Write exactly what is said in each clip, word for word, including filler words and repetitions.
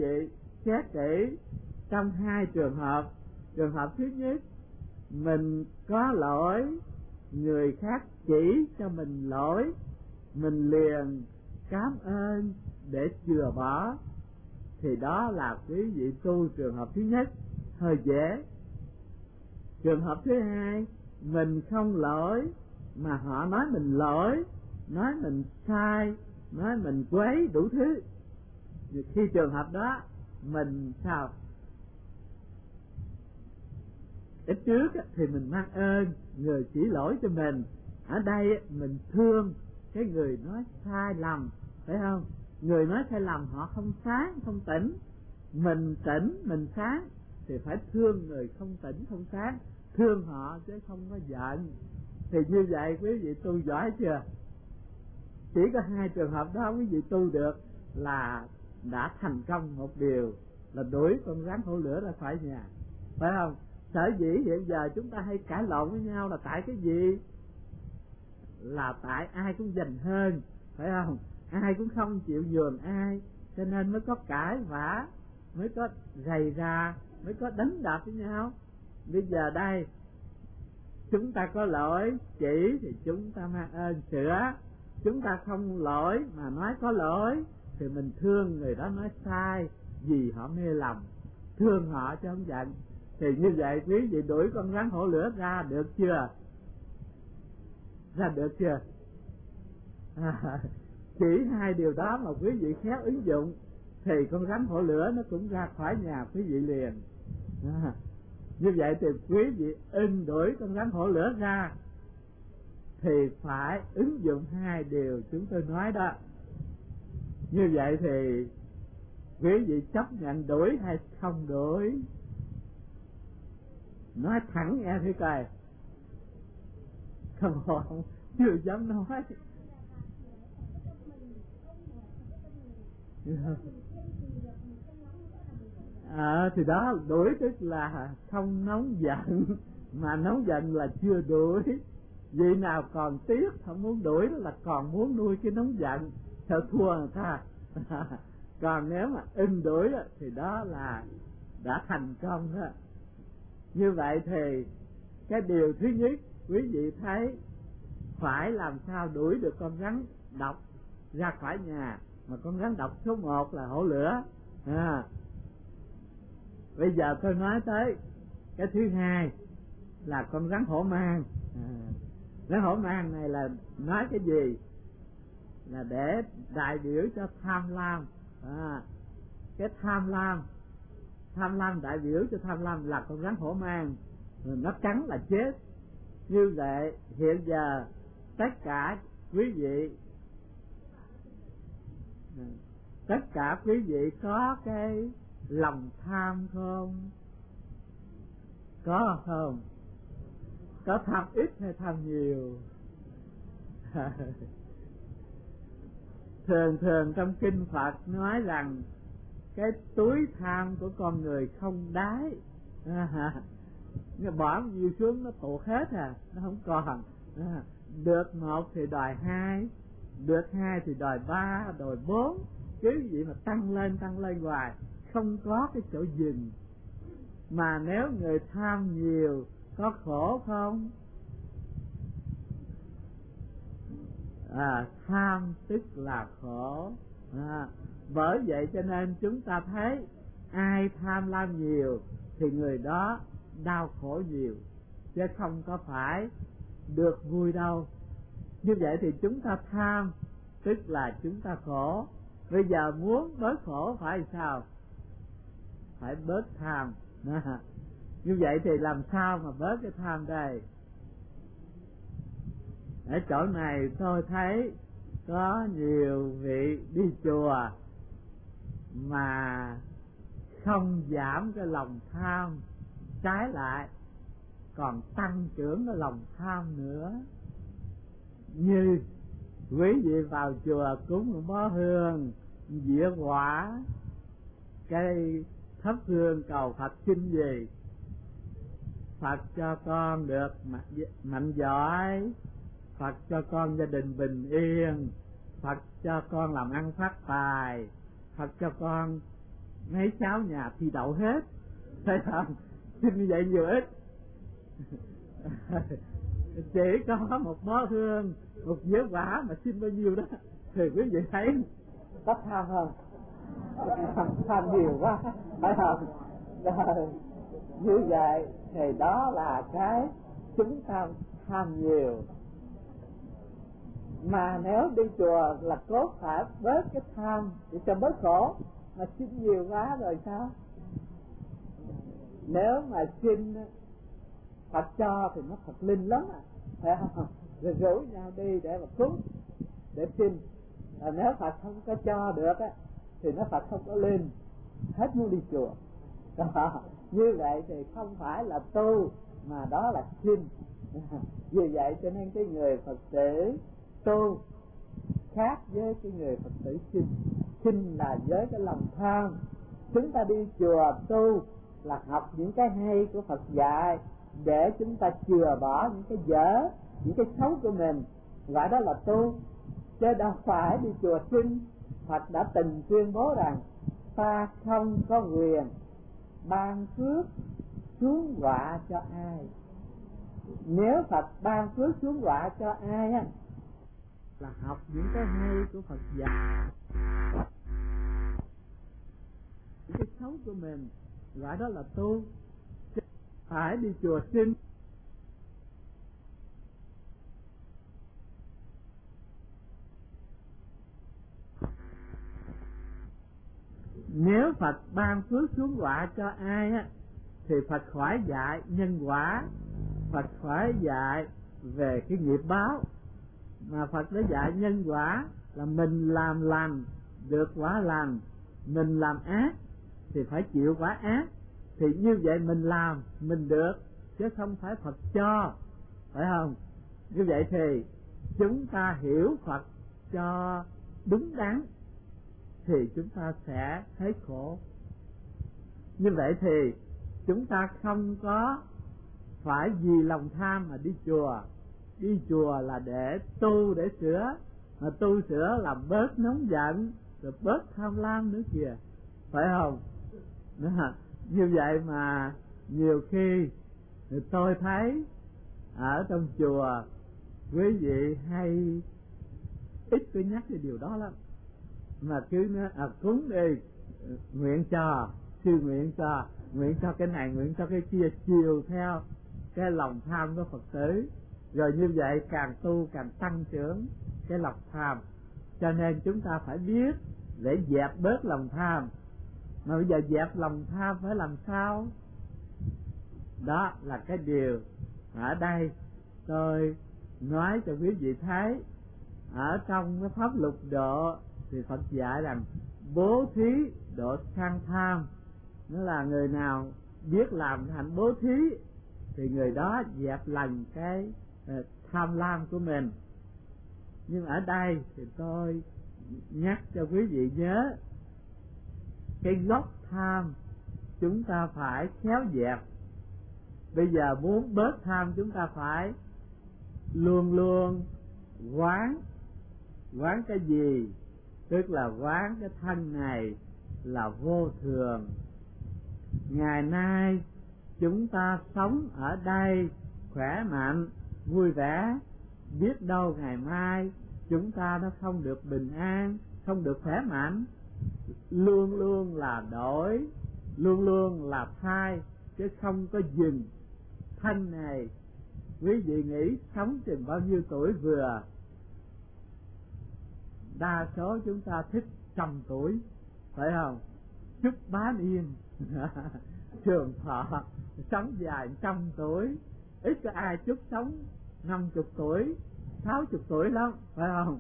vị xét kỹ trong hai trường hợp. Trường hợp thứ nhất, mình có lỗi, người khác chỉ cho mình lỗi, mình liền cảm ơn để chừa bỏ, thì đó là quý vị tu trường hợp thứ nhất, hơi dễ. Trường hợp thứ hai, mình không lỗi mà họ nói mình lỗi, nói mình sai, nói mình quấy đủ thứ. Khi trường hợp đó mình sao? Ít trước thì mình mang ơn người chỉ lỗi cho mình. Ở đây mình thương cái người nói sai lầm, phải không? Người nói sai lầm họ không sáng, không tỉnh. Mình tỉnh, mình sáng thì phải thương người không tỉnh, không sáng, thương họ chứ không có giận. Thì như vậy quý vị tu giỏi chưa? Chỉ có hai trường hợp đó quý vị tu được là đã thành công một điều, là đuổi con rắn hổ lửa ra khỏi nhà, phải không? Sở dĩ hiện giờ chúng ta hay cãi lộn với nhau là tại cái gì? Là tại ai cũng giành hơn, phải không? Ai cũng không chịu nhường ai, cho nên mới có cãi vã, mới có rầy rà, mới có đánh đập với nhau. Bây giờ đây chúng ta có lỗi chỉ thì chúng ta mang ơn sửa, chúng ta không lỗi mà nói có lỗi thì mình thương người đó nói sai vì họ mê lầm, thương họ chứ không giận. Thì như vậy quý vị đuổi con rắn hổ lửa ra được chưa? Ra được chưa? À, chỉ hai điều đó mà quý vị khéo ứng dụng thì con rắn hổ lửa nó cũng ra khỏi nhà quý vị liền. À, như vậy thì quý vị in đuổi con rắn hổ lửa ra thì phải ứng dụng hai điều chúng tôi nói đó. Như vậy thì quý vị chấp nhận đuổi hay không đuổi? Nói thẳng nghe thử coi. Không, không chưa dám nói. À, thì đó, đuổi tức là không nóng giận, mà nóng giận là chưa đuổi. Vì nào còn tiếc không muốn đuổi đó là còn muốn nuôi cái nóng giận, sợ thua người ta. Còn nếu mà in đuổi đó, thì đó là đã thành công đó. Như vậy thì cái điều thứ nhất quý vị thấy phải làm sao đuổi được con rắn độc ra khỏi nhà. Mà con rắn độc số một là hổ lửa. À, bây giờ tôi nói tới cái thứ hai là con rắn hổ mang. À, rắn hổ mang này là nói cái gì? Là để đại biểu cho tham lam. À, cái tham lam, tham lam đại biểu cho tham lam là con rắn hổ mang, nó cắn là chết. Như vậy hiện giờ tất cả quý vị, tất cả quý vị có cái lòng tham không? Có không? Có tham ít hay tham nhiều? Thường thường trong kinh Phật nói rằng cái túi tham của con người không đáy. À, bỏ nhiều xuống nó tụt hết à, nó không còn. À, được một thì đòi hai, được hai thì đòi ba, đòi bốn, cứ vậy mà tăng lên tăng lên hoài, không có cái chỗ dừng. Mà nếu người tham nhiều có khổ không? À, tham tức là khổ. À, bởi vậy cho nên chúng ta thấy ai tham lam nhiều thì người đó đau khổ nhiều, chứ không có phải được vui đâu. Như vậy thì chúng ta tham tức là chúng ta khổ. Bây giờ muốn bớt khổ phải sao? Phải bớt tham. À, như vậy thì làm sao mà bớt cái tham đây? Ở chỗ này tôi thấy có nhiều vị đi chùa mà không giảm cái lòng tham, trái lại còn tăng trưởng cái lòng tham nữa. Như quý vị vào chùa cúng một bó hương, dĩa quả, cây thắp hương cầu Phật xin gì? Phật cho con được mạnh giỏi, Phật cho con gia đình bình yên, Phật cho con làm ăn phát tài, Phật cho con mấy cháu nhà thi đậu hết, thấy không? Xin như vậy nhiều ít. Chỉ có một bó hương, một dĩa quả mà xin bao nhiêu đó, thì quý vị thấy có tham không? Tham, tham nhiều quá, phải không? Rồi, như vậy thì đó là cái chúng ta tham nhiều. Mà nếu đi chùa là cốt phải bớt cái tham để cho bớt khổ, mà xin nhiều quá rồi sao? Nếu mà xin Phật cho thì nó thật linh lắm à, phải không? Rồi rủ nhau đi để mà cúng, để xin. À, nếu Phật không có cho được á thì nó Phật không có linh, hết muốn đi chùa. Đó. Như vậy thì không phải là tu, mà đó là xin. Vì vậy cho nên cái người Phật tử tu khác với cái người Phật tử xin. Xin là với cái lòng tham. Chúng ta đi chùa tu là học những cái hay của Phật dạy, để chúng ta chừa bỏ những cái dở, những cái xấu của mình, gọi đó là tu. Chứ đâu phải đi chùa xin. Phật đã từng tuyên bố rằng ta không có quyền ban phước xuống quả cho ai. Nếu Phật ban phước xuống quả cho ai á, là học những cái hay của Phật dạy, những cái xấu của mình, gọi đó là tu. Phải đi chùa xin. Nếu Phật ban phước xuống quả cho ai á, thì Phật khỏi dạy nhân quả, Phật khỏi dạy về cái nghiệp báo, mà Phật đã dạy nhân quả là mình làm lành được quả lành, mình làm ác thì phải chịu quả ác. Thì như vậy mình làm mình được, chứ không phải Phật cho, phải không? Như vậy thì chúng ta hiểu Phật cho đúng đắn thì chúng ta sẽ thấy khổ. Như vậy thì chúng ta không có phải vì lòng tham mà đi chùa. Đi chùa là để tu, để sửa, mà tu sửa là bớt nóng giận, rồi bớt tham lam nữa kìa, phải không? Đó. Như vậy mà nhiều khi tôi thấy ở trong chùa quý vị hay ít có nhắc về điều đó lắm, mà cứ nói à, cúng đi, nguyện cho, sư nguyện cho, nguyện cho cái này, nguyện cho cái kia, chiều theo cái lòng tham của Phật tử. Rồi như vậy càng tu càng tăng trưởng cái lòng tham. Cho nên chúng ta phải biết để dẹp bớt lòng tham. Mà bây giờ dẹp lòng tham phải làm sao? Đó là cái điều ở đây tôi nói cho quý vị thấy. Ở trong cái pháp lục độ thì Phật dạy rằng bố thí độ sang tham. Nó là người nào biết làm thành bố thí thì người đó dẹp lành cái uh, tham lam của mình. Nhưng ở đây thì tôi nhắc cho quý vị nhớ, cái gốc tham chúng ta phải khéo dẹp. Bây giờ muốn bớt tham chúng ta phải luôn luôn quán. Quán cái gì? Tức là quán cái thân này là vô thường. Ngày nay chúng ta sống ở đây khỏe mạnh, vui vẻ, biết đâu ngày mai chúng ta nó không được bình an, không được khỏe mạnh. Luôn luôn là đổi, luôn luôn là thay, chứ không có dừng. Thân này quý vị nghĩ sống chừng bao nhiêu tuổi vừa? Đa số chúng ta thích trăm tuổi, phải không? Chúc bá niên trường thọ, sống dài trăm tuổi. Ít có ai chúc sống năm chục tuổi, sáu chục tuổi lắm, phải không?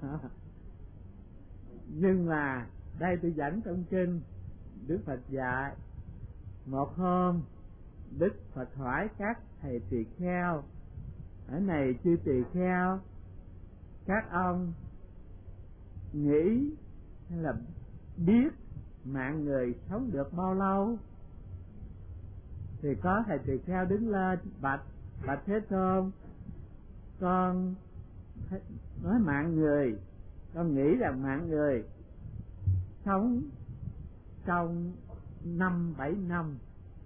Nhưng mà đây tôi dẫn trong kinh Đức Phật dạy, một hôm Đức Phật hỏi các thầy tỳ kheo: ở này chư tỳ kheo, các ông nghĩ hay là biết mạng người sống được bao lâu? Thì có thầy tỳ kheo đứng lên bạch: bạch Thế Tôn, con nói mạng người, con nghĩ rằng mạng người sống trong năm bảy năm,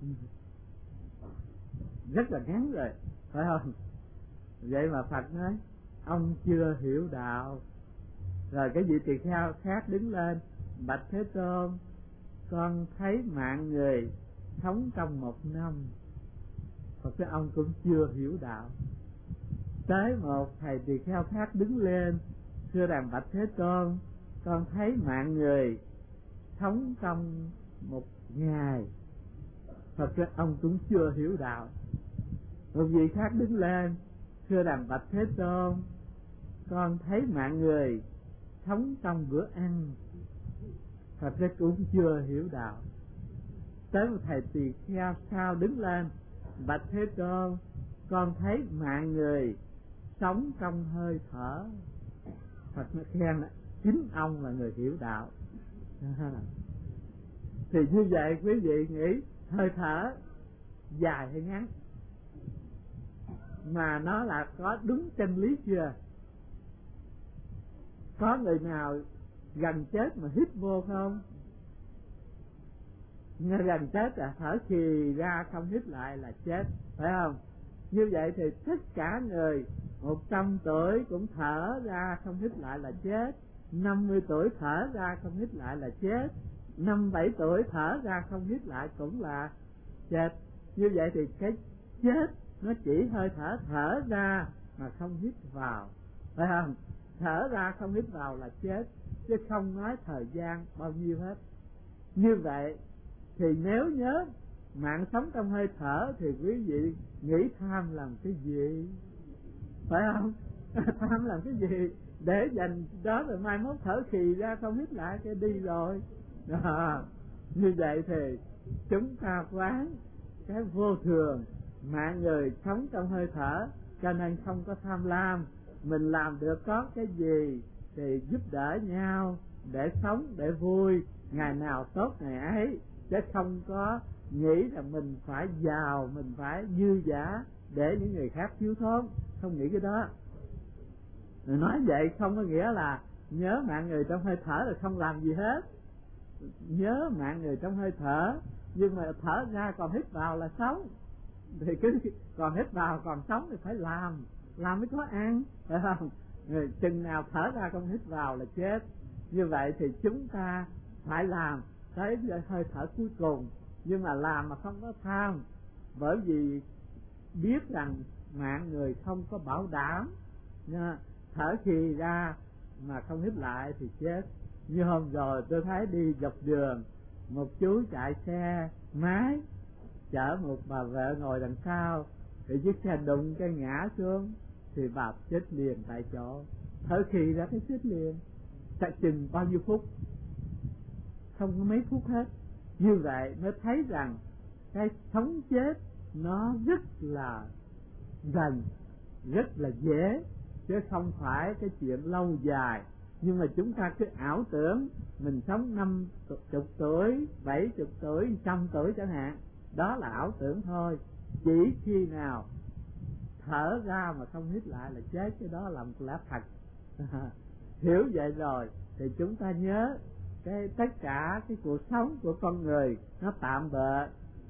rất là ngắn rồi, phải không? Vậy mà Phật nói ông chưa hiểu đạo. Rồi cái vị tỳ kheo khác đứng lên bạch Thế Tôn, con thấy mạng người sống trong một năm. Phật cái ông cũng chưa hiểu đạo. Tới một thầy tỳ kheo khác đứng lên, thưa đàn bạch Thế Tôn, con thấy mạng người sống trong một ngày. Phật cái ông cũng chưa hiểu đạo. Một vị khác đứng lên, thưa đàn bạch Thế Tôn, con thấy mạng người sống trong bữa ăn. Phật cái cũng chưa hiểu đạo. Tới một thầy tỳ kheo sau đứng lên, bạch Thế Tôn, con thấy mạng người sống trong hơi thở. Phật nó khen chính ông là người hiểu đạo. Thì như vậy quý vị nghĩ hơi thở dài hay ngắn, mà nó là có đúng chân lý chưa? Có người nào gần chết mà hít vô không? Nghe gần chết là thở khì ra không hít lại là chết, phải không? Như vậy thì tất cả người một trăm tuổi cũng thở ra không hít lại là chết, năm mươi tuổi thở ra không hít lại là chết, năm bảy tuổi thở ra không hít lại cũng là chết. Như vậy thì cái chết nó chỉ hơi thở thở ra mà không hít vào, phải không? Thở ra không hít vào là chết, chứ không nói thời gian bao nhiêu hết. Như vậy thì nếu nhớ mạng sống trong hơi thở thì quý vị nghĩ tham làm cái gì, phải không? Tham làm cái gì để dành đó rồi mai mốt thở khì ra không hít lại cái đi rồi. Đó. Như vậy thì chúng ta quán cái vô thường, mạng người sống trong hơi thở, cho nên không có tham lam. Mình làm được có cái gì thì giúp đỡ nhau để sống, để vui, ngày nào tốt ngày ấy, chứ không có nghĩ rằng mình phải giàu, mình phải dư dả để những người khác thiếu thốn, không nghĩ cái đó. Rồi nói vậy không có nghĩa là nhớ mạng người trong hơi thở rồi không làm gì hết. Nhớ mạng người trong hơi thở, nhưng mà thở ra còn hít vào là sống. Thì cứ còn hít vào còn sống thì phải làm, làm mới có ăn, phải không? Rồi chừng nào thở ra không hít vào là chết. Như vậy thì chúng ta phải làm tới hơi thở cuối cùng, nhưng mà làm mà không có tham, bởi vì biết rằng mạng người không có bảo đảm nha. Thở khi ra mà không hít lại thì chết. Như hôm rồi tôi thấy đi dọc đường, một chú chạy xe máy chở một bà vợ ngồi đằng sau, thì chiếc xe đụng cái ngã xuống thì bà chết liền tại chỗ. Thở khi ra cái chết liền, chắc chừng bao nhiêu phút, không có mấy phút hết. Như vậy mới thấy rằng cái sống chết nó rất là gần, rất là dễ, chứ không phải cái chuyện lâu dài. Nhưng mà chúng ta cứ ảo tưởng mình sống năm chục tuổi, bảy chục tuổi, trăm tuổi chẳng hạn, đó là ảo tưởng thôi. Chỉ khi nào thở ra mà không hít lại là chết, cái đó là một lẽ thật. Hiểu vậy rồi thì chúng ta nhớ cái tất cả cái cuộc sống của con người nó tạm bợ,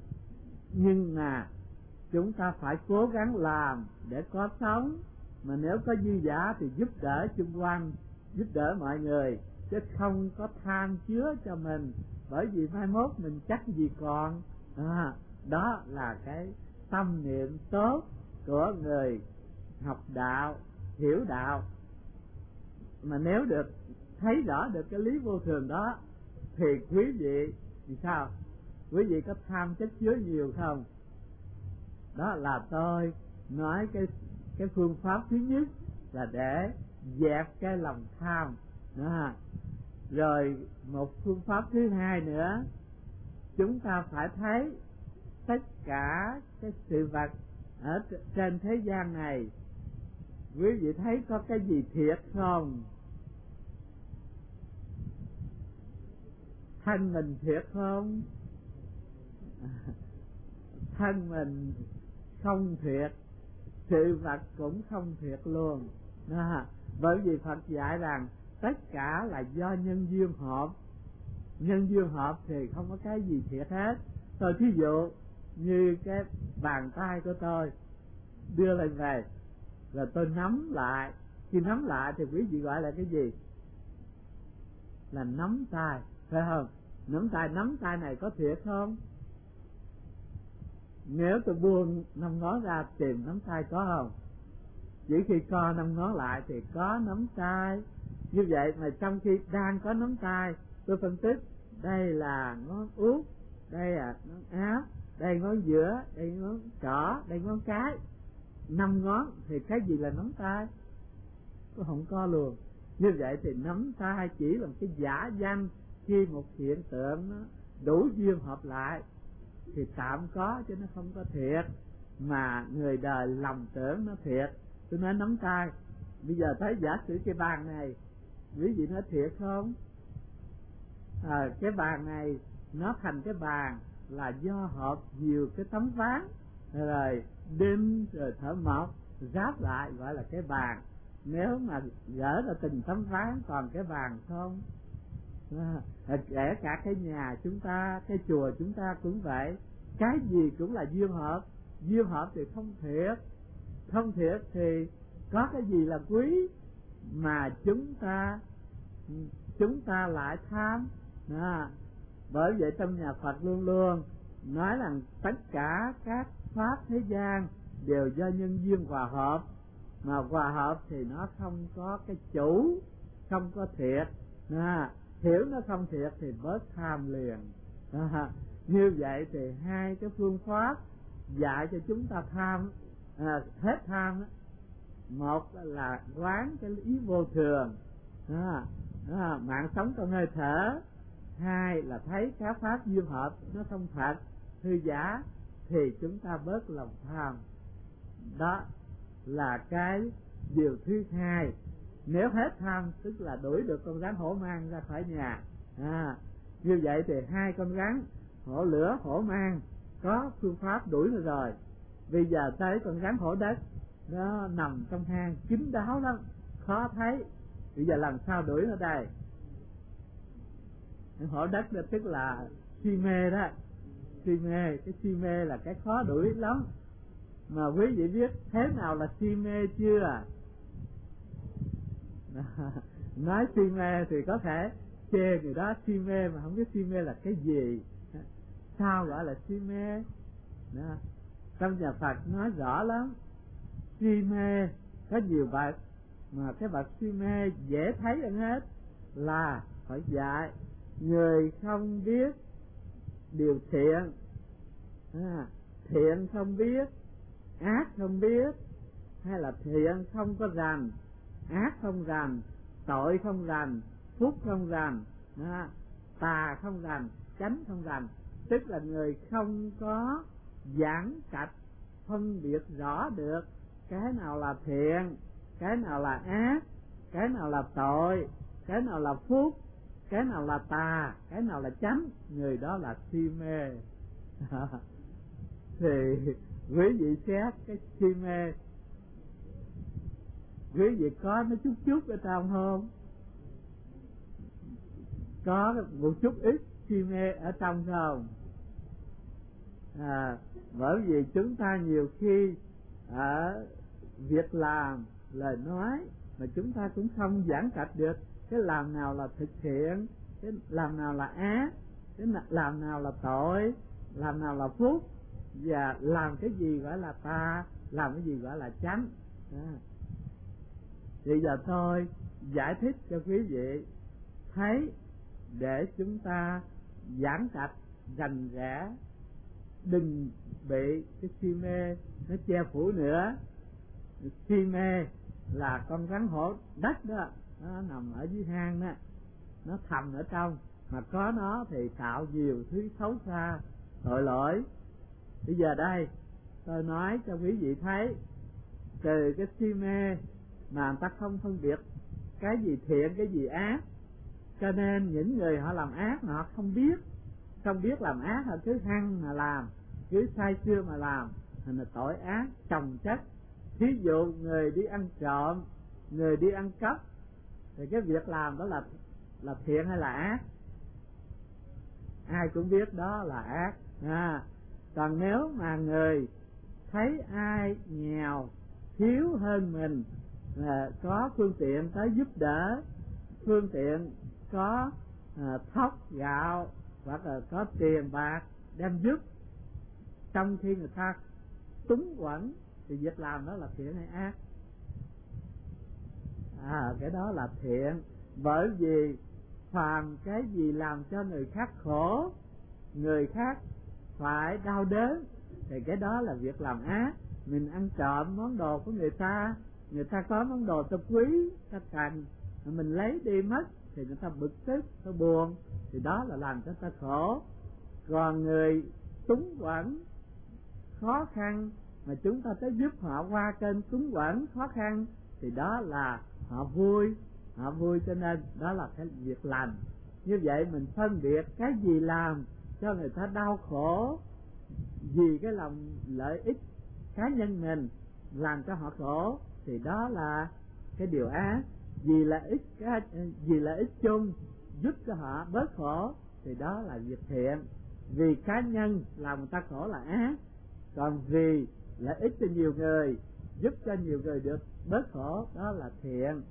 nhưng mà chúng ta phải cố gắng làm để có sống. Mà nếu có dư giả thì giúp đỡ xung quanh, giúp đỡ mọi người, chứ không có tham chứa cho mình, bởi vì mai mốt mình chắc gì còn. À, đó là cái tâm niệm tốt của người học đạo, hiểu đạo. Mà nếu được thấy rõ được cái lý vô thường đó thì quý vị thì sao? Quý vị có tham chất chứa nhiều không? Đó là tôi nói cái cái phương pháp thứ nhất là để dẹp cái lòng tham đó. Rồi một phương pháp thứ hai nữa, chúng ta phải thấy tất cả cái sự vật ở trên thế gian này, quý vị thấy có cái gì thiệt không? Thân mình thiệt không? Thân mình không thiệt, sự vật cũng không thiệt luôn đó. Bởi vì Phật dạy rằng tất cả là do nhân duyên hợp, nhân duyên hợp thì không có cái gì thiệt hết. Tôi thí dụ như cái bàn tay của tôi đưa lên về rồi tôi nắm lại, khi nắm lại thì quý vị gọi là cái gì? Là nắm tay, phải không? Nắm tay, nắm tay này có thiệt không? Nếu tôi buông năm ngón ra tìm nắm tay có không? Chỉ khi co năm ngón lại thì có nắm tay. Như vậy mà trong khi đang có nắm tay, tôi phân tích đây là ngón út, đây là ngón áp, đây ngón giữa, đây ngón trỏ, đây ngón cái, năm ngón thì cái gì là nắm tay? Tôi không có luôn. Như vậy thì nắm tay chỉ là một cái giả danh, khi một hiện tượng nó đủ duyên hợp lại thì tạm có chứ nó không có thiệt, mà người đời lầm tưởng nó thiệt. Tôi nói nắm tay, bây giờ thấy giả sử cái bàn này, quý vị nói thiệt không? À, cái bàn này nó thành cái bàn là do hợp nhiều cái tấm ván rồi đinh rồi thợ mộc ráp lại gọi là cái bàn. Nếu mà gỡ ra từng tấm ván còn cái bàn không? À, kể cả cái nhà chúng ta, cái chùa chúng ta cũng vậy, cái gì cũng là duyên hợp. Duyên hợp thì không thiệt, không thiệt thì có cái gì là quý mà chúng ta chúng ta lại tham. À, bởi vậy trong nhà Phật luôn luôn nói rằng tất cả các pháp thế gian đều do nhân duyên hòa hợp, mà hòa hợp thì nó không có cái chủ, không có thiệt. À, hiểu nó không thiệt thì bớt tham liền. À, như vậy thì hai cái phương pháp dạy cho chúng ta tham, à, hết tham đó. Một là quán cái ý vô thường, à, à, mạng sống trong hơi thở. Hai là thấy các pháp duyên hợp nó không thật, hư giả, thì chúng ta bớt lòng tham. Đó là cái điều thứ hai. Nếu hết tham tức là đuổi được con rắn hổ mang ra khỏi nhà. À, như vậy thì hai con rắn hổ lửa hổ mang có phương pháp đuổi nó rồi. Bây giờ tới con rắn hổ đất, nó nằm trong hang kín đáo lắm, khó thấy. Bây giờ làm sao đuổi nó đây? Hổ đất đó tức là si mê đó. Si mê, cái si mê là cái khó đuổi lắm. Mà quý vị biết thế nào là si mê chưa? Nói si mê thì có thể chê người đó si mê mà không biết si mê là cái gì. Sao gọi là si mê? Đó. Trong nhà Phật nói rõ lắm. Si mê có nhiều bậc, mà cái bậc si mê dễ thấy hơn hết là phải dạy người không biết điều thiện, à, thiện không biết, ác không biết, hay là thiện không có rành, ác không rành, tội không rành, phúc không rành, à, tà không rành, chánh không rành. Tức là người không có giảng cách phân biệt rõ được cái nào là thiện, cái nào là ác, cái nào là tội, cái nào là phúc, cái nào là tà, cái nào là chánh. Người đó là si mê. Thì quý vị xét cái si mê, quý vị có nó chút chút ở trong không? Có một chút ít si mê ở trong không? À, bởi vì chúng ta nhiều khi ở việc làm, lời nói mà chúng ta cũng không giảng cách được cái làm nào là thực hiện, cái làm nào là ác, cái làm nào là tội, làm nào là phúc, và làm cái gì gọi là tà, làm cái gì gọi là chánh. À, thì giờ tôi giải thích cho quý vị thấy để chúng ta giảng cách rành rẽ, đừng bị cái si mê nó che phủ nữa. Si mê là con rắn hổ đất đó, nó nằm ở dưới hang đó, nó thầm ở trong, mà có nó thì tạo nhiều thứ xấu xa, tội lỗi. Bây giờ đây tôi nói cho quý vị thấy, từ cái si mê mà người ta không phân biệt cái gì thiện cái gì ác, cho nên những người họ làm ác mà họ không biết, không biết làm ác, họ cứ hăng mà làm, cứ say sưa mà làm, thành là tội ác chồng chất. Thí dụ người đi ăn trộm, người đi ăn cắp, thì cái việc làm đó là là thiện hay là ác? ai cũng biết đó là ác. À, còn nếu mà người thấy ai nghèo thiếu hơn mình, à, có phương tiện tới giúp đỡ, phương tiện có à, thóc gạo hoặc là có tiền bạc đem giúp, trong khi người ta túng quẫn, thì việc làm đó là thiện hay ác? À, cái đó là thiện. Bởi vì phàm cái gì làm cho người khác khổ, người khác phải đau đớn, thì cái đó là việc làm ác. Mình ăn trộm món đồ của người ta, người ta có món đồ ta quý, ta cần, mình lấy đi mất, thì người ta bực tức, ta buồn, thì đó là làm cho ta khổ. Còn người túng quẫn khó khăn mà chúng ta tới giúp họ qua cơn túng quẫn khó khăn, thì đó là họ vui, họ vui, cho nên đó là cái việc lành. Như vậy mình phân biệt cái gì làm cho người ta đau khổ vì cái lòng lợi ích cá nhân mình làm cho họ khổ, thì đó là cái điều ác. Vì lợi ích vì lợi ích chung giúp cho họ bớt khổ, thì đó là việc thiện. Vì cá nhân làm người ta khổ là ác, còn vì lợi ích cho nhiều người, giúp cho nhiều người được bớt khổ, đó là thiện.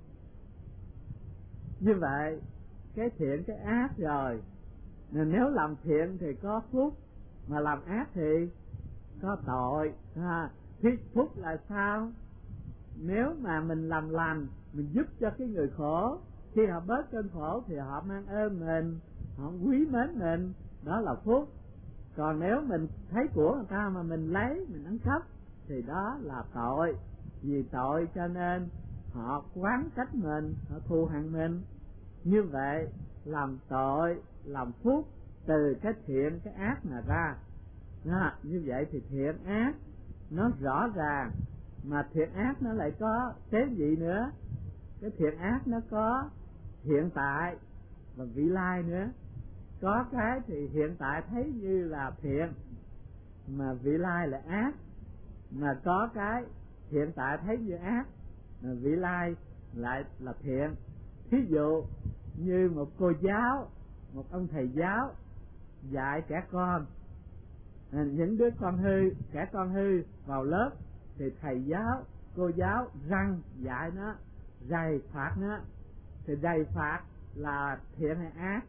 Như vậy cái thiện cái ác rồi, nên nếu làm thiện thì có phúc, mà làm ác thì có tội. À, thì phúc là sao? Nếu mà mình làm lành, mình giúp cho cái người khổ, khi họ bớt cơn khổ thì họ mang ơn mình, họ quý mến mình, đó là phúc. Còn nếu mình thấy của người ta mà mình lấy, mình ăn cắp, thì đó là tội. Vì tội cho nên họ oán trách mình, họ thù hằn mình. Như vậy làm tội, làm phúc từ cái thiện cái ác mà ra. Đó, như vậy thì thiện ác nó rõ ràng. Mà thiện ác nó lại có cái gì nữa? Cái thiện ác nó có hiện tại và vị lai nữa. Có cái thì hiện tại thấy như là thiện, mà vị lai là ác. Mà có cái hiện tại thấy như ác, mà vị lai lại là thiện. Thí dụ như một cô giáo, một ông thầy giáo dạy trẻ con, à, những đứa con hư, trẻ con hư vào lớp, thì thầy giáo, cô giáo răng dạy nó, rầy phạt nó, thì rầy phạt là thiện hay ác?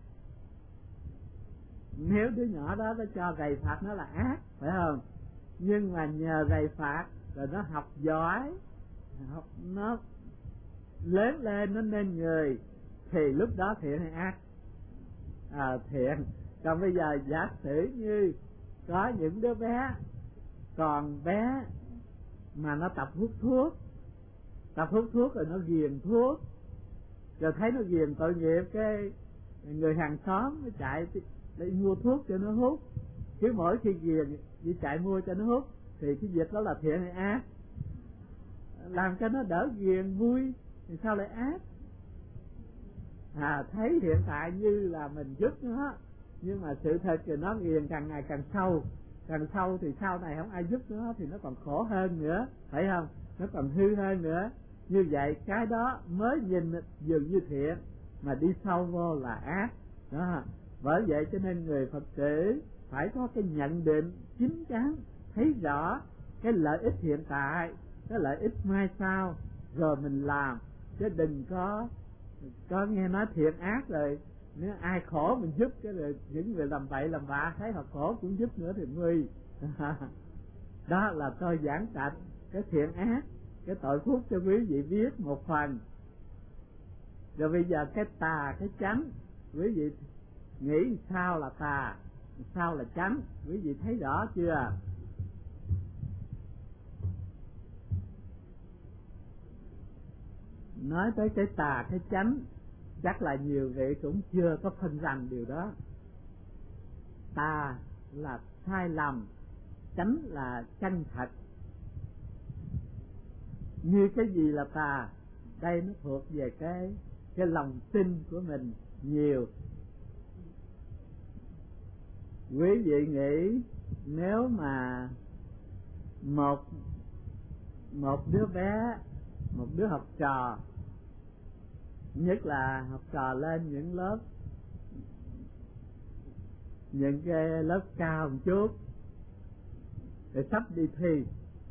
Nếu đứa nhỏ đó nó cho rầy phạt nó là ác, phải không? Nhưng mà nhờ rầy phạt rồi nó học giỏi, học nó lớn lên, nó nên người, thì lúc đó thiện hay ác? À, thiện. Còn bây giờ giả sử như có những đứa bé còn bé mà nó tập hút thuốc, tập hút thuốc rồi nó ghiền thuốc, rồi thấy nó ghiền tội nghiệp, cái người hàng xóm nó chạy để mua thuốc cho nó hút. Cứ mỗi khi ghiền đi chạy mua cho nó hút, thì cái việc đó là thiện hay ác? Làm cho nó đỡ ghiền vui thì sao lại ác? À, thấy hiện tại như là mình giúp nó, nhưng mà sự thật thì nó ghiền càng ngày càng sâu, càng sâu thì sau này không ai giúp nó thì nó còn khổ hơn nữa, phải không? Nó còn hư hơn nữa. Như vậy cái đó mới nhìn dường như thiện, mà đi sâu vô là ác đó. Bởi vậy cho nên người Phật tử phải có cái nhận định chính chắn, thấy rõ cái lợi ích hiện tại, cái lợi ích mai sau, rồi mình làm, chứ đừng có có nghe nói thiện ác rồi nếu ai khổ mình giúp, cái rồi những người làm bậy làm bạ thấy họ khổ cũng giúp nữa thì nguy. Đó là tôi giảng tạch cái thiện ác, cái tội phúc cho quý vị biết một phần. Rồi bây giờ cái tà cái chánh, quý vị nghĩ sao là tà, sao là chánh, quý vị thấy rõ chưa? Nói tới cái tà cái chánh, chắc là nhiều vị cũng chưa có phân rành điều đó. Tà là sai lầm, chánh là chân thật. Như cái gì là tà? Đây nó thuộc về cái cái lòng tin của mình nhiều. Quý vị nghĩ nếu mà một một đứa bé, một đứa học trò, nhất là học trò lên những lớp những cái lớp cao một chút, để sắp đi thi,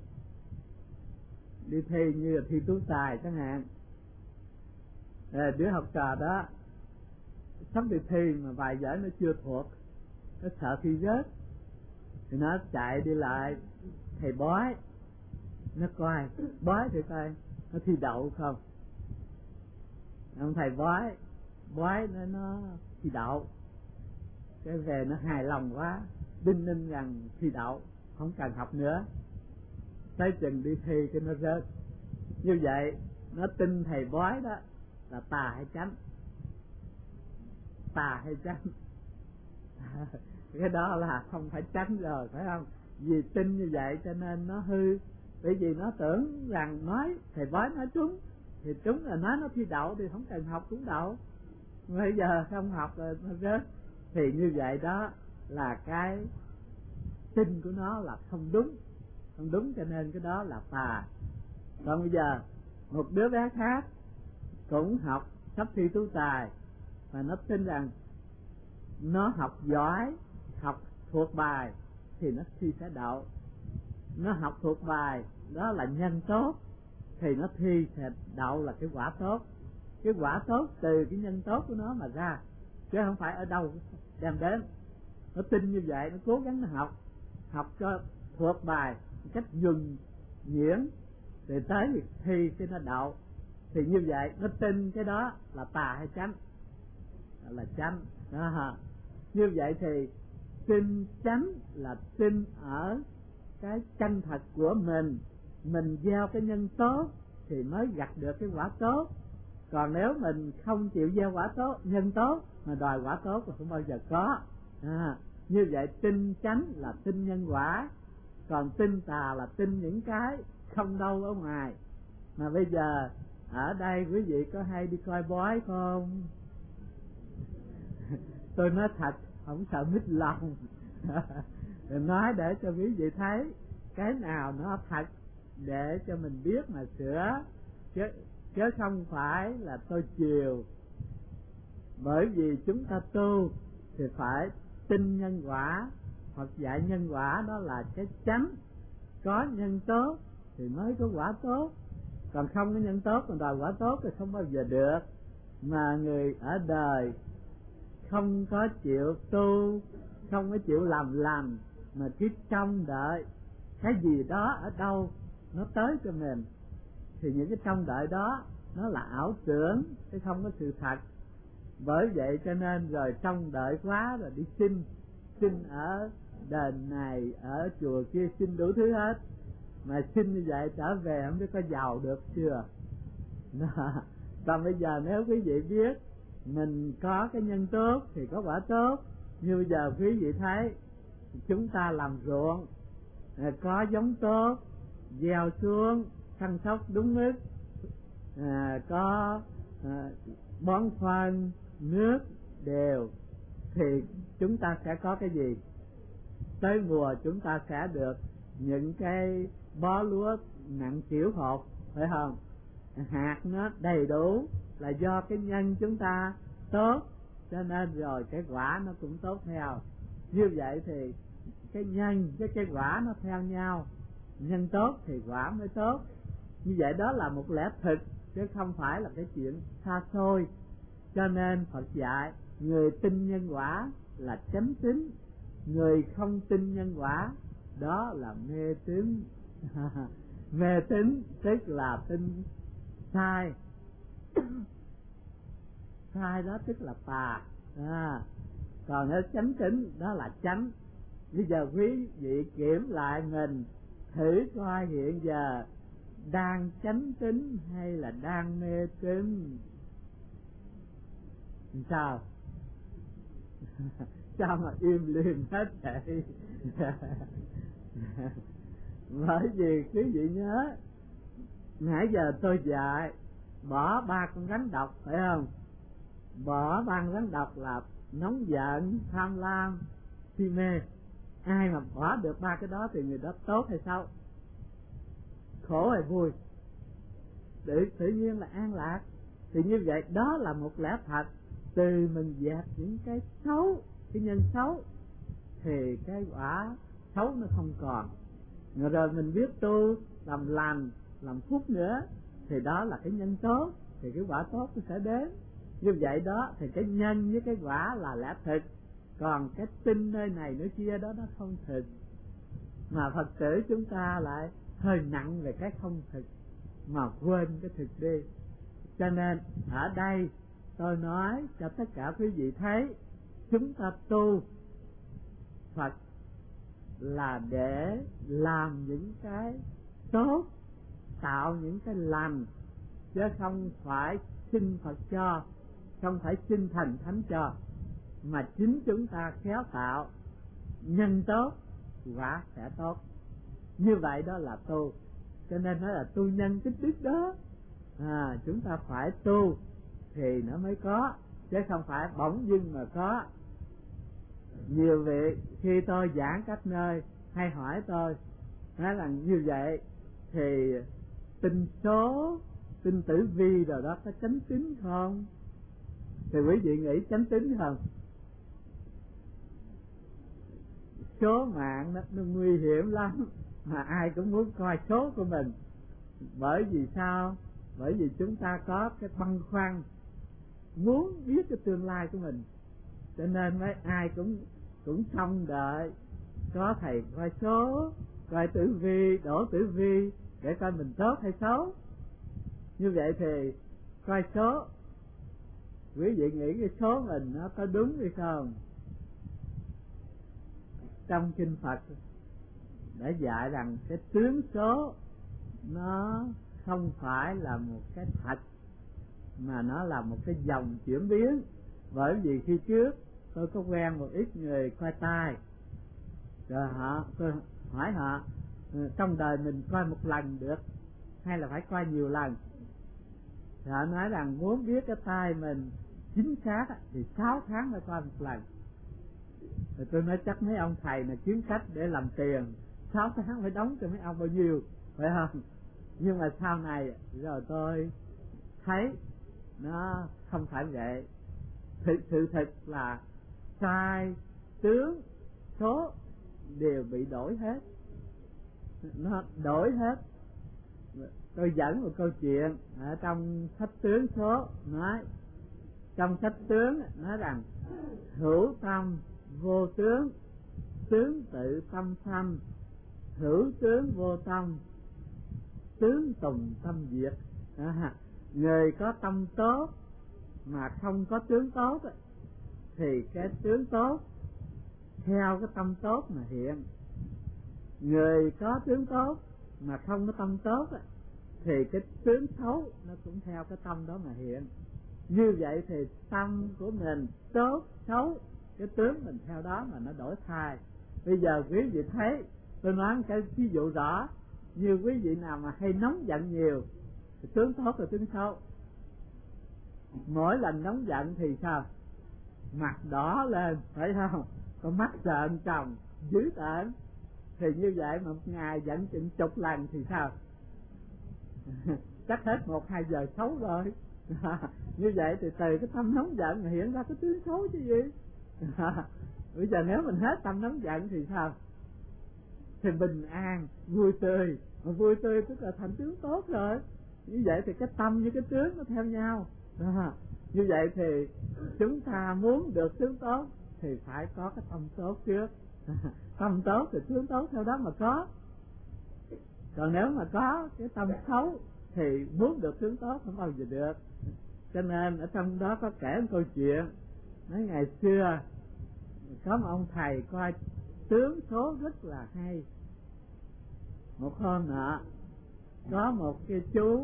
đi thi như là thi tú tài chẳng hạn. À, đứa học trò đó sắp đi thi mà bài vở nó chưa thuộc, nó sợ thi rớt, thì nó chạy đi lại thầy bói, nó coi bói thì coi nó thi đậu không. Ông thầy bói bói nó nó thi đậu, cái về nó hài lòng quá, đinh ninh rằng thi đậu, không cần học nữa. Tới chừng đi thi cái nó rớt. Như vậy nó tin thầy bói đó là tà hay chánh? Tà hay chánh? Cái đó là không phải chánh rồi, phải không? Vì tin như vậy cho nên nó hư. Bởi vì nó tưởng rằng nói thầy bói nói trúng thì trúng, là nói nó thi đậu thì không cần học cũng đậu. Bây giờ không học rồi nó rớt. Thì như vậy đó là cái tin của nó là không đúng, không đúng, cho nên cái đó là tà. Còn bây giờ một đứa bé khác cũng học sắp thi tú tài, và nó tin rằng nó học giỏi, học thuộc bài thì nó thi sẽ đậu. Nó học thuộc bài đó là nhân tốt thì nó thi sẽ đậu, là cái quả tốt. Cái quả tốt từ cái nhân tốt của nó mà ra, chứ không phải ở đâu đem đến. Nó tin như vậy, nó cố gắng nó học, học cho thuộc bài cách nhuần nhuyễn, thì tới việc thi cái nó đậu. Thì như vậy nó tin cái đó là tà hay chánh? Là chánh. À, như vậy thì tin chánh là tin ở cái chân thật của mình, mình gieo cái nhân tốt thì mới gặt được cái quả tốt. Còn nếu mình không chịu gieo quả tốt, nhân tốt mà đòi quả tốt thì không bao giờ có. À, như vậy tin chánh là tin nhân quả, còn tin tà là tin những cái không đâu ở ngoài. Mà bây giờ ở đây quý vị có hay đi coi bói không? Tôi nói thật, không sợ mít lòng. Nói để cho quý vị thấy cái nào nó thật, để cho mình biết mà sửa, chứ, chứ không phải là tôi chiều. Bởi vì chúng ta tu thì phải tin nhân quả. Phật dạy nhân quả đó là cái chánh, có nhân tốt thì mới có quả tốt, còn không có nhân tốt còn đòi quả tốt thì không bao giờ được. Mà người ở đời không có chịu tu, không có chịu làm lành, mà cứ trông đợi cái gì đó ở đâu nó tới cho mình, thì những cái trông đợi đó nó là ảo tưởng chứ không có sự thật. Bởi vậy cho nên rồi trông đợi quá rồi đi xin, xin ở đền này, ở chùa kia, xin đủ thứ hết. Mà xin như vậy trở về không biết có giàu được chưa. Còn bây giờ nếu quý vị biết mình có cái nhân tốt thì có quả tốt. Như bây giờ quý vị thấy chúng ta làm ruộng, có giống tốt, gieo xuống, chăm sóc đúng mức, à, có à, bón phân, nước đều, thì chúng ta sẽ có cái gì? Tới mùa chúng ta sẽ được những cái bó lúa nặng kiểu hột, phải không? Hạt nó đầy đủ là do cái nhân chúng ta tốt, cho nên rồi cái quả nó cũng tốt theo. Như vậy thì cái nhân với cái quả nó theo nhau, nhân tốt thì quả mới tốt. Như vậy đó là một lẽ thực, chứ không phải là cái chuyện xa xôi. Cho nên Phật dạy người tin nhân quả là chánh tín, người không tin nhân quả đó là mê tín. Mê tín tức là tin sai. Sai đó tức là tà. À, còn nếu chánh tín đó là chánh. Bây giờ quý vị kiểm lại mình, thử coi hiện giờ đang chánh tín hay là đang mê tín. Sao? Sao mà im lìm hết vậy? Bởi vì quý vị nhớ, nãy giờ tôi dạy bỏ ba con rắn độc, phải không? Bỏ ba con rắn độc là nóng giận, tham lam, si mê. Ai mà bỏ được ba cái đó thì người đó tốt hay xấu? Khổ hay vui? Tự, tự nhiên là an lạc. Thì như vậy đó là một lẽ thật. Từ mình dẹp những cái xấu, cái nhân xấu, thì cái quả xấu nó không còn. Rồi mình biết tu làm lành làm phúc nữa thì đó là cái nhân tốt, thì cái quả tốt nó sẽ đến. Như vậy đó thì cái nhân với cái quả là lẽ thực, còn cái tin nơi này nơi kia đó nó không thực. Mà Phật tử chúng ta lại hơi nặng về cái không thực mà quên cái thực đi. Cho nên ở đây tôi nói cho tất cả quý vị thấy, chúng ta tu Phật là để làm những cái tốt, tạo những cái lành, chứ không phải xin Phật cho, không phải xin thần thánh cho, mà chính chúng ta khéo tạo nhân tốt, quả sẽ tốt. Như vậy đó là tu. Cho nên nói là tu nhân tích đức đó. À, chúng ta phải tu thì nó mới có, chứ không phải bỗng dưng mà có. Nhiều vị khi tôi giảng các nơi hay hỏi tôi nói là như vậy thì tinh số, tinh tử vi rồi đó có chánh tín không? Thì quý vị nghĩ chánh tín không? Số mạng nó, nó nguy hiểm lắm, mà ai cũng muốn coi số của mình. Bởi vì sao? Bởi vì chúng ta có cái băn khoăn muốn biết cái tương lai của mình, cho nên mấy ai cũng cũng trông đợi có thầy coi số, coi tử vi, đổ tử vi để coi mình tốt hay xấu. Như vậy thì coi số, quý vị nghĩ cái số mình nó có đúng hay không? Trong kinh Phật đã dạy rằng cái tướng số nó không phải là một cái thật, mà nó là một cái dòng chuyển biến. Bởi vì khi trước tôi có quen một ít người coi tai, rồi họ tôi hỏi họ trong đời mình coi một lần được hay là phải coi nhiều lần. Rồi họ nói rằng muốn biết cái tai mình chính xác thì sáu tháng mới coi một lần. Rồi tôi nói chắc mấy ông thầy là kiếm cách để làm tiền, sáu tháng phải đóng cho mấy ông bao nhiêu, phải không? Nhưng mà sau này rồi tôi thấy nó không phải vậy. Thực sự thật là sai tướng số đều bị đổi hết, nó đổi hết. Tôi dẫn một câu chuyện ở trong sách tướng số, nói trong sách tướng nói rằng hữu tâm vô tướng, tướng tự tâm sanh, hữu tướng vô tâm, tướng tùng tâm diệt. À, người có tâm tốt mà không có tướng tốt thì cái tướng tốt theo cái tâm tốt mà hiện. Người có tướng tốt mà không có tâm tốt thì cái tướng xấu nó cũng theo cái tâm đó mà hiện. Như vậy thì tâm của mình tốt xấu, cái tướng mình theo đó mà nó đổi thay. Bây giờ quý vị thấy, tôi nói một cái ví dụ rõ, như quý vị nào mà hay nóng giận nhiều thì tướng tốt và tướng xấu. Mỗi lần nóng giận thì sao? Mặt đỏ lên, phải không? Con mắt trợn tròn dữ tợn. Thì như vậy mà một ngày giận chừng chục lần thì sao? Chắc hết một hai giờ xấu rồi. Như vậy thì từ cái tâm nóng giận mà hiện ra cái tướng xấu chứ gì. Bây giờ nếu mình hết tâm nóng giận thì sao? Thì bình an, vui tươi. Mà vui tươi tức là thành tướng tốt rồi. Như vậy thì cái tâm với cái tướng nó theo nhau. À, như vậy thì chúng ta muốn được tướng tốt thì phải có cái tâm tốt trước. Tâm tốt thì tướng tốt theo đó mà có. Còn nếu mà có cái tâm xấu thì muốn được tướng tốt không bao giờ được. Cho nên ở trong đó có kể một câu chuyện, nói ngày xưa có một ông thầy coi tướng số rất là hay. Một hôm nọ có một cái chú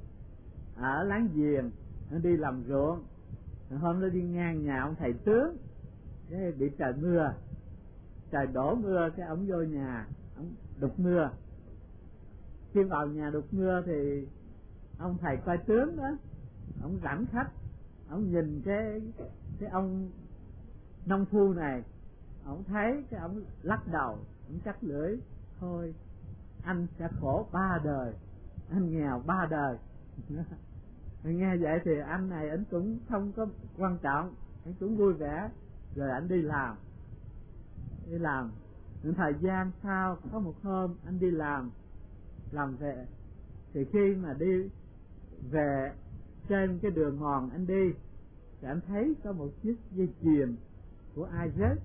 ở láng giềng, nó đi làm ruộng. Hôm đó đi ngang nhà ông thầy tướng, cái bị trời mưa, trời đổ mưa, cái ông vô nhà ông đục mưa. Khi vào nhà đục mưa thì ông thầy coi tướng đó, ông rảnh khách, ông nhìn cái cái ông nông phu này, ông thấy cái ông lắc đầu, ông chắc lưỡi, thôi anh sẽ khổ ba đời, anh nghèo ba đời. Nghe vậy thì anh này anh cũng không có quan trọng, anh cũng vui vẻ, rồi anh đi làm. đi làm. Thời gian sau có một hôm anh đi làm làm về, thì khi mà đi về trên cái đường mòn anh đi thì anh thấy có một chiếc dây chuyền của ai rớt.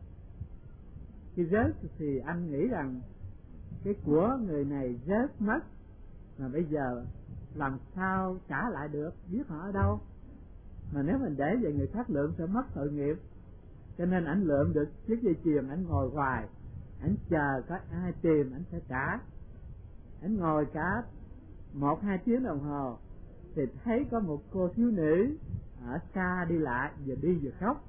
Khi rớt thì anh nghĩ rằng cái của người này rớt mất, mà bây giờ làm sao trả lại được, biết họ ở đâu, mà nếu mình để về người khác lượm sẽ mất tội nghiệp. Cho nên ảnh lượm được chiếc dây chuyền, ảnh ngồi hoài, ảnh chờ có ai tìm ảnh sẽ trả. Ảnh ngồi cả một hai tiếng đồng hồ thì thấy có một cô thiếu nữ ở xa đi lại, vừa đi vừa khóc.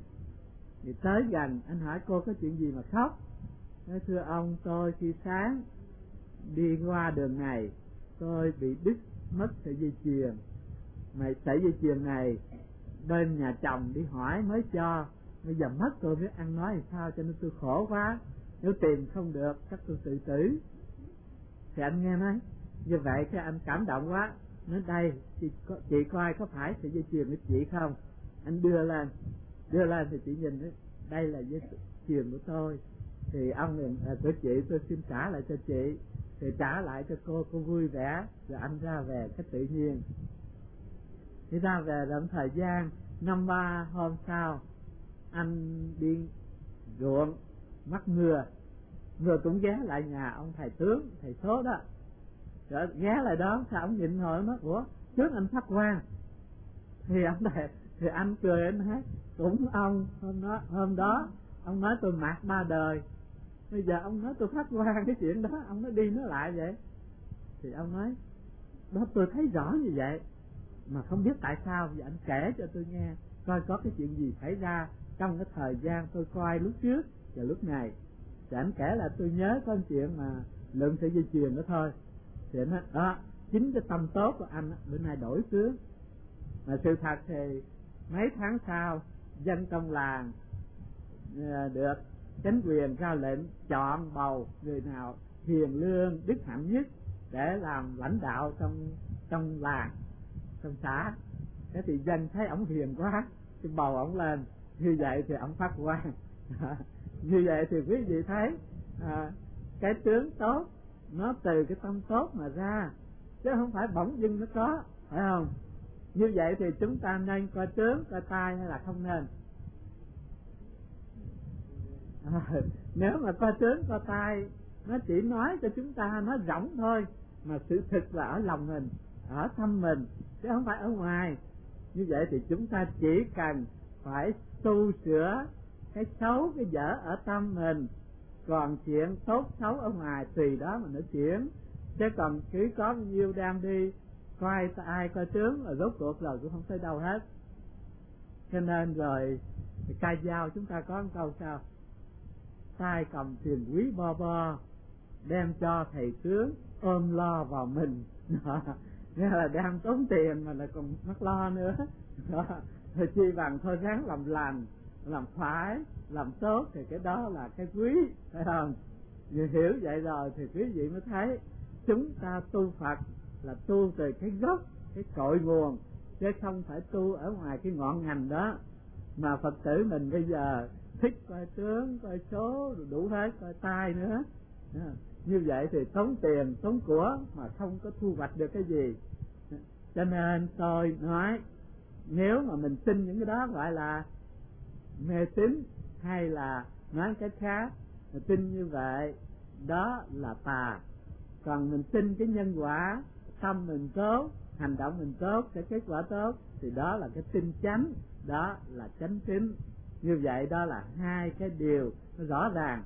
Thì tới gần anh hỏi cô có chuyện gì mà khóc. Nói thưa ông, tôi khi sáng đi qua đường này tôi bị đứt mất sợi dây chuyền, mà sợi dây chuyền này bên nhà chồng đi hỏi mới cho, bây giờ mất tôi biết ăn nói làm sao, cho nên tôi khổ quá, nếu tìm không được chắc tôi tự tử. Thì anh nghe nói như vậy cái anh cảm động quá, nói đây chị, chị coi có phải sợi dây chuyền của chị không. Anh đưa lên đưa lên thì chị nhìn đấy, đây là dây chuyền của tôi, thì ông liền à, của chị tôi xin trả lại cho chị. Thì trả lại cho cô, cô vui vẻ, rồi anh ra về cái tự nhiên. Thì ra về đoạn thời gian năm ba hôm sau anh đi ruộng mắc mưa, mưa cũng ghé lại nhà ông thầy tướng, thầy số đó. Rồi ghé lại đó, sao ông nhìn hồi nó ủa trước anh phát quan. Thì ông thầy thì anh cười, anh nói cũng ông hôm đó hôm đó ông nói tôi mạt ba đời, bây giờ ông nói tôi phát quan cái chuyện đó, ông nói đi nói lại vậy. Thì ông nói đó tôi thấy rõ như vậy mà không biết tại sao. Giờ anh kể cho tôi nghe coi có cái chuyện gì xảy ra trong cái thời gian tôi coi lúc trước và lúc này. Thì anh kể là tôi nhớ có chuyện mà lượm sợi dây chuyền đó thôi. Thì anh nói đó chính cái tâm tốt của anh bữa nay đổi tướng. Mà sự thật thì mấy tháng sau dân trong làng được chính quyền ra lệnh chọn bầu người nào hiền lương đức hạnh nhất để làm lãnh đạo trong trong làng, trong xã. Thế thì dân thấy ổng hiền quá thì bầu ổng lên, như vậy thì ổng phát quan. Như vậy thì quý vị thấy à, cái tướng tốt nó từ cái tâm tốt mà ra, chứ không phải bỗng dưng nó có, phải không? Như vậy thì chúng ta nên coi tướng coi tai hay là không nên? À, nếu mà coi tướng coi tai nó chỉ nói cho chúng ta nó rỗng thôi, mà sự thực là ở lòng mình, ở tâm mình, chứ không phải ở ngoài. Như vậy thì chúng ta chỉ cần phải tu sửa cái xấu cái dở ở tâm mình, còn chuyện tốt xấu ở ngoài tùy đó mà nó chuyển. Chứ còn cứ có nhiêu đang đi coi ai coi tướng là rốt cuộc rồi cũng không tới đâu hết. Cho nên rồi ca dao chúng ta có một câu sao: tay cầm tiền quý bo bo đem cho thầy tướng ôm lo vào mình. Nghĩa là đang tốn tiền mà lại còn mắc lo nữa. Thôi chi bằng thôi ráng làm lành, làm phải, làm tốt, thì cái đó là cái quý, phải không? Vì hiểu vậy rồi thì quý vị mới thấy chúng ta tu Phật là tu từ cái gốc, cái cội nguồn, chứ không phải tu ở ngoài cái ngọn ngành đó. Mà Phật tử mình bây giờ thích coi tướng, coi số, đủ hết, coi tai nữa. Như vậy thì tốn tiền, tốn của mà không có thu hoạch được cái gì. Cho nên tôi nói, nếu mà mình tin những cái đó gọi là mê tín, hay là nói cách khác, mình tin như vậy đó là tà. Còn mình tin cái nhân quả, tâm mình tốt, hành động mình tốt, cái kết quả tốt, thì đó là cái tin chánh, đó là chánh tín. Như vậy đó là hai cái điều nó rõ ràng.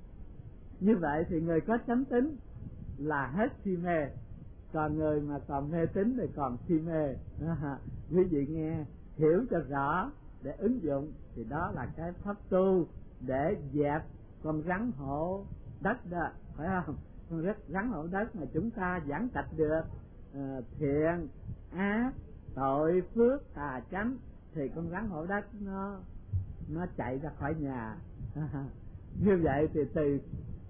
Như vậy thì người có chánh tín là hết si mê, còn người mà còn mê tín thì còn si mê. À, quý vị nghe hiểu cho rõ để ứng dụng, thì đó là cái pháp tu để dẹp con rắn hổ đất đó, phải không? Con rất rắn hổ đất mà chúng ta giảng trạch được uh, thiện ác tội phước tà chánh, thì con rắn hổ đất nó nó chạy ra khỏi nhà. À, như vậy thì từ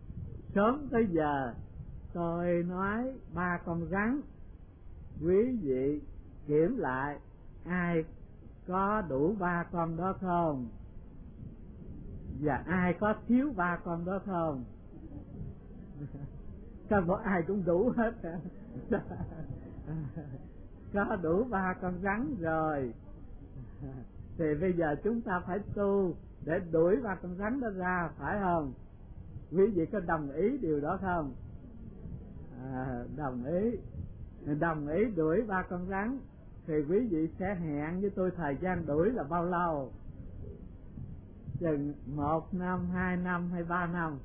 sớm tới giờ tôi nói ba con rắn, quý vị kiểm lại ai có đủ ba con đó không? Và ai có thiếu ba con đó không? Sao mỗi ai cũng đủ hết hả? Có đủ ba con rắn rồi thì bây giờ chúng ta phải tu để đuổi ba con rắn đó ra, phải không? Quý vị có đồng ý điều đó không? À, đồng ý. Đồng ý đuổi ba con rắn thì quý vị sẽ hẹn với tôi thời gian đuổi là bao lâu? Chừng một năm, hai năm hay ba năm?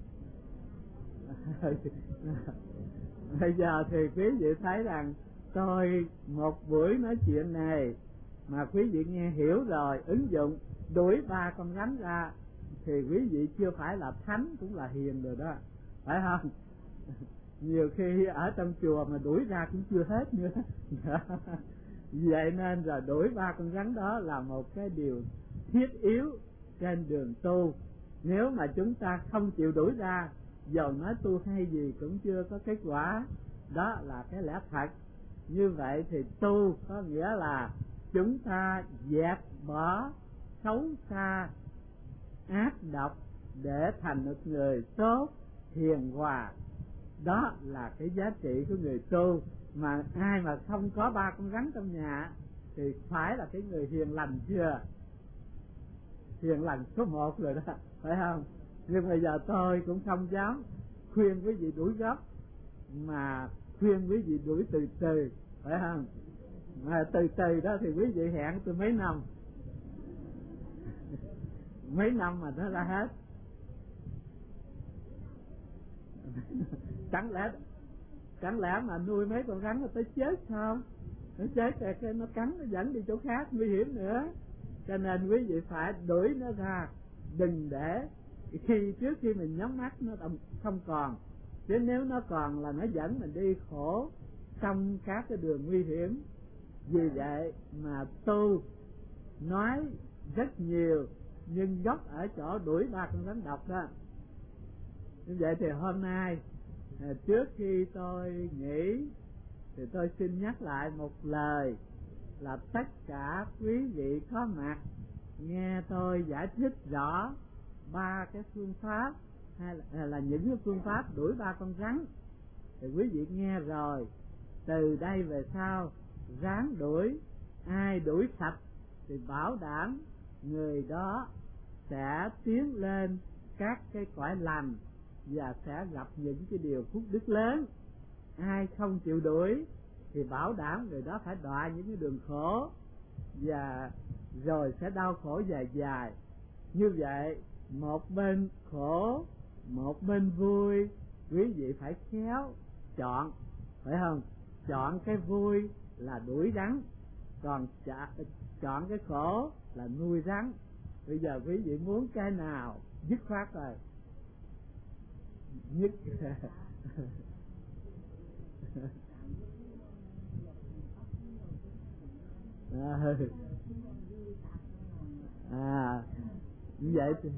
Bây giờ thì quý vị thấy rằng tôi một buổi nói chuyện này mà quý vị nghe hiểu rồi, ứng dụng đuổi ba con rắn ra thì quý vị chưa phải là thánh cũng là hiền rồi đó, phải không? Nhiều khi ở trong chùa mà đuổi ra cũng chưa hết nữa. Vậy nên là đuổi ba con rắn đó là một cái điều thiết yếu trên đường tu. Nếu mà chúng ta không chịu đuổi ra, dầu nói tu hay gì cũng chưa có kết quả. Đó là cái lẽ thật. Như vậy thì tu có nghĩa là chúng ta dẹp bỏ xấu xa, ác độc để thành một người tốt, hiền hòa. Đó là cái giá trị của người tu. Mà ai mà không có ba con rắn trong nhà thì phải là cái người hiền lành chưa? Hiền lành số một rồi đó, phải không? Nhưng bây giờ tôi cũng không dám khuyên quý vị đuổi gấp, mà khuyên quý vị đuổi từ từ, phải không? Mà từ từ đó thì quý vị hẹn tôi mấy năm mấy năm mà nó ra hết. Chẳng lẽ chẳng lẽ mà nuôi mấy con rắn nó tới chết không? Nó chết rồi cái nó cắn nó dẫn đi chỗ khác nguy hiểm nữa. Cho nên quý vị phải đuổi nó ra, đừng để khi trước khi mình nhắm mắt nó không còn, chứ nếu nó còn là nó dẫn mình đi khổ trong các cái đường nguy hiểm. Vì vậy mà tu nói rất nhiều nhưng gốc ở chỗ đuổi ba con rắn độc đó. Như vậy thì hôm nay trước khi tôi nghỉ thì tôi xin nhắc lại một lời là tất cả quý vị có mặt nghe tôi giải thích rõ ba cái phương pháp hay là, hay là những cái phương pháp đuổi ba con rắn thì quý vị nghe rồi. Từ đây về sau ráng đuổi, ai đuổi sạch thì bảo đảm người đó sẽ tiến lên các cái cõi lành và sẽ gặp những cái điều phúc đức lớn. Ai không chịu đuổi thì bảo đảm người đó phải đọa những cái đường khổ và rồi sẽ đau khổ dài dài. Như vậy một bên khổ một bên vui, quý vị phải khéo chọn, phải không? Chọn cái vui là đuổi rắn, còn chọn cái khổ là nuôi rắn. Bây giờ quý vị muốn cái nào dứt khoát rồi. Nhất à, à như vậy thì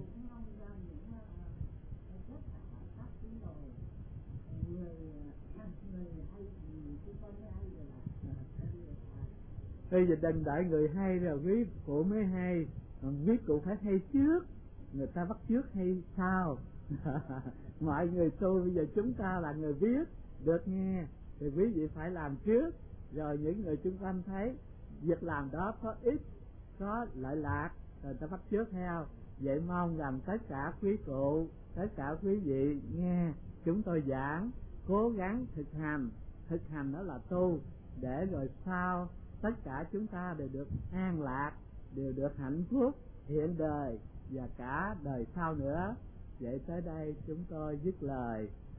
bây giờ đừng đợi người hay rồi quý cụ mới hay, còn quý cụ phải hay trước, người ta bắt trước hay sao? Mọi người tu bây giờ chúng ta là người biết được nghe thì quý vị phải làm trước, rồi những người chung quanh thấy việc làm đó có ích, có lợi lạc rồi ta bắt trước theo. Vậy mong rằng tất cả quý cụ, tất cả quý vị nghe chúng tôi giảng, cố gắng thực hành. Thực hành đó là tu, để rồi sau tất cả chúng ta đều được an lạc, đều được hạnh phúc hiện đời và cả đời sau nữa. Vậy tới đây chúng tôi dứt lời.